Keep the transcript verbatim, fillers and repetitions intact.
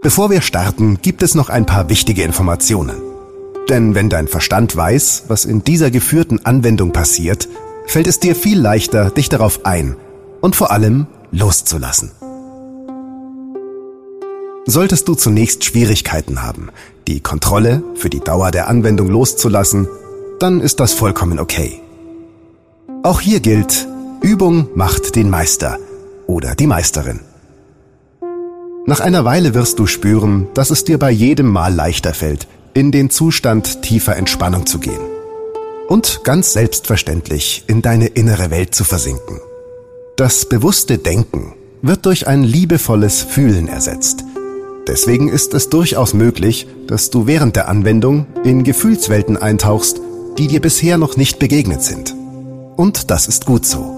Bevor wir starten, gibt es noch ein paar wichtige Informationen. Denn wenn dein Verstand weiß, was in dieser geführten Anwendung passiert, fällt es dir viel leichter, dich darauf ein und vor allem loszulassen. Solltest du zunächst Schwierigkeiten haben, die Kontrolle für die Dauer der Anwendung loszulassen, dann ist das vollkommen okay. Auch hier gilt, Übung macht den Meister oder die Meisterin. Nach einer Weile wirst du spüren, dass es dir bei jedem Mal leichter fällt, in den Zustand tiefer Entspannung zu gehen und ganz selbstverständlich in deine innere Welt zu versinken. Das bewusste Denken wird durch ein liebevolles Fühlen ersetzt. Deswegen ist es durchaus möglich, dass du während der Anwendung in Gefühlswelten eintauchst, die dir bisher noch nicht begegnet sind. Und das ist gut so.